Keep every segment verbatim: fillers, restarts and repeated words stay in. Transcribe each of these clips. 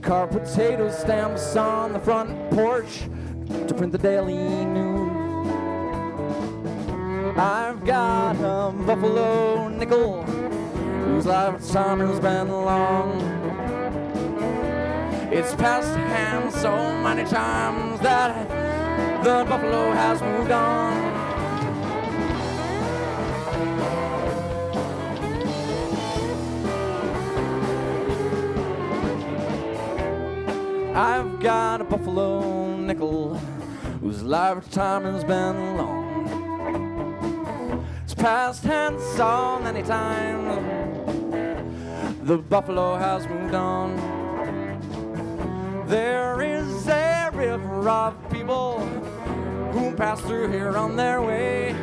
Carve potato stamps on the front porch to print the daily news. I've got a buffalo nickel whose lifetime has been long. It's passed hands so many times that the buffalo has moved on. I've got a buffalo nickel whose lifetime has been long. It's passed hands so many times the buffalo has moved on. There is a river of people who pass through here on their way.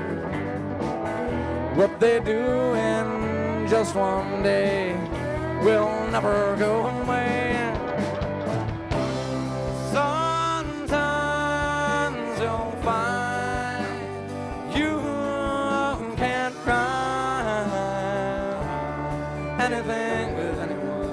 What they do in just one day will never go away. Sometimes you'll find you can't cry anything with anyone.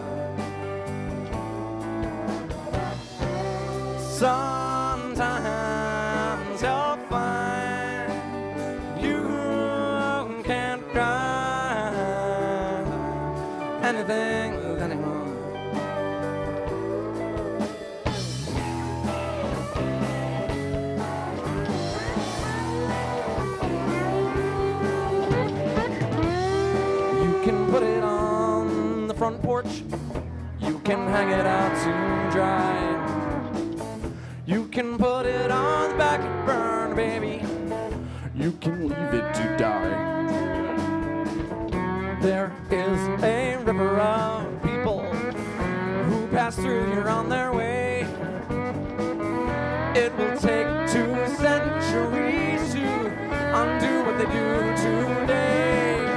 Sometimes you'll find you can't cry anything with anyone. You can put it on the front porch, you can hang it out to dry. You can put it on the back burner, baby. You can leave it to die. There is a river of people who pass through here on their way. It will take two centuries to undo what they do today.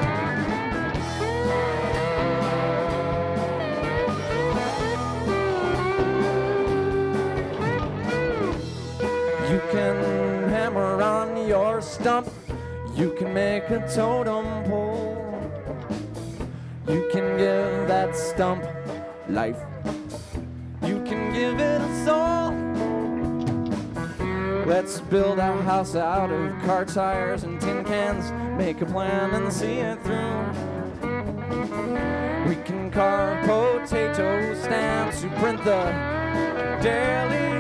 You can hammer on your stump, you can make a totem pole, you can give that stump life, you can give it a soul. Let's build a house out of car tires and tin cans, make a plan and see it through. We can carve potato stamps to print the daily.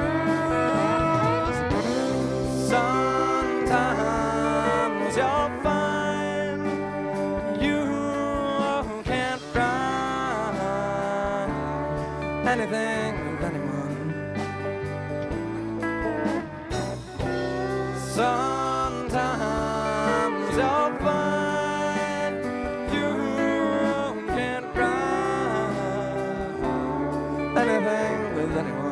Sometimes you'll find you can't cry anything with anyone. Sometimes you'll find you can't cry anything with anyone.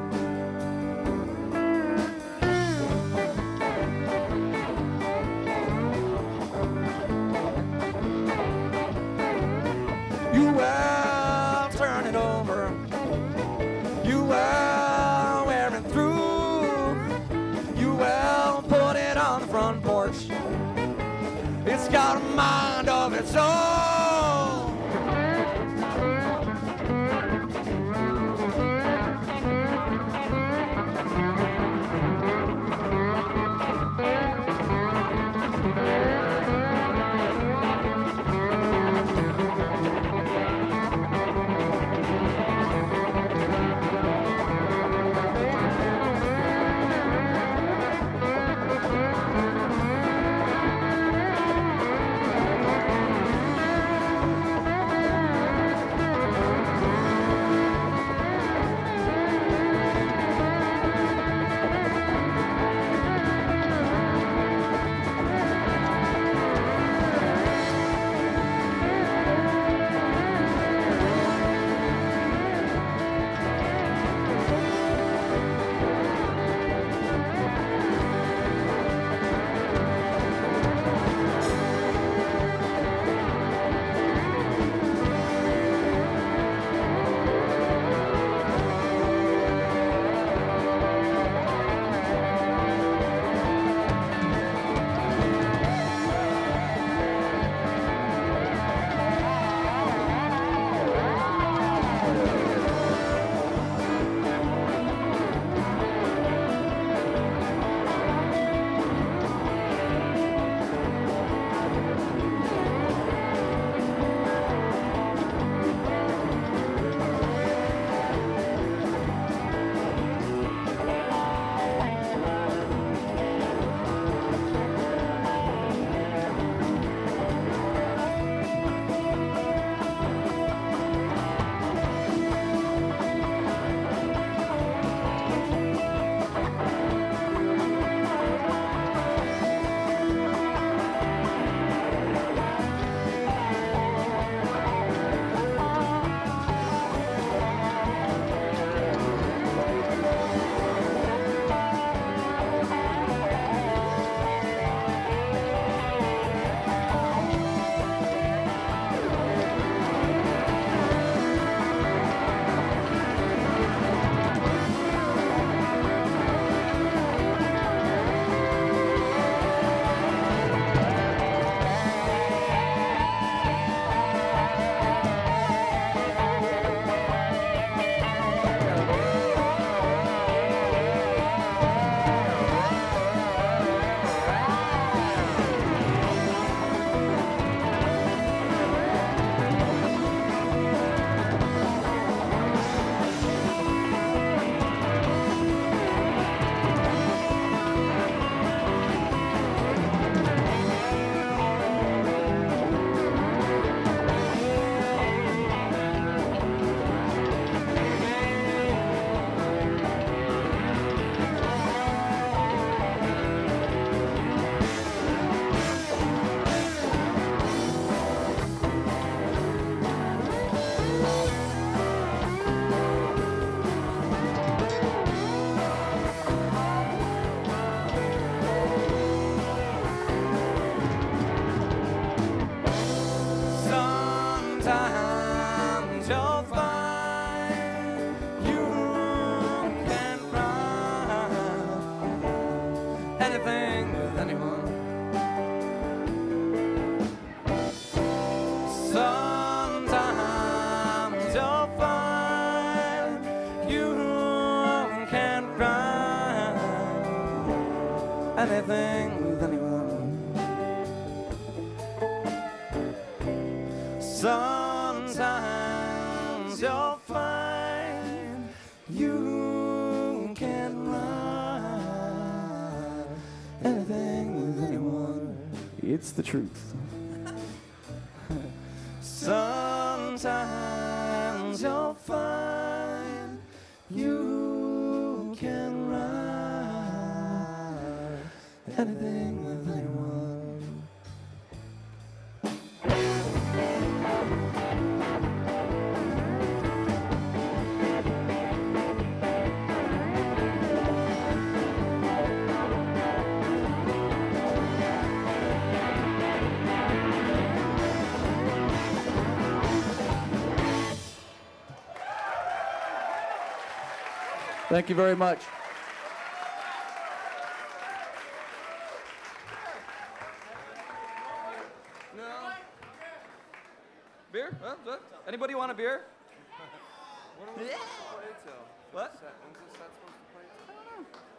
You will turn it over. You will wear it through. You will put it on the front porch. It's got a mind of its own. anything with anyone. Sometimes you'll find you can ride anything with anyone. It's the truth. Sometimes you'll find you can ride anything with anyone. Thank you very much. No. Beer? Huh? What? Anybody want a beer? What are we supposed to play till? What? When's this set supposed to play till?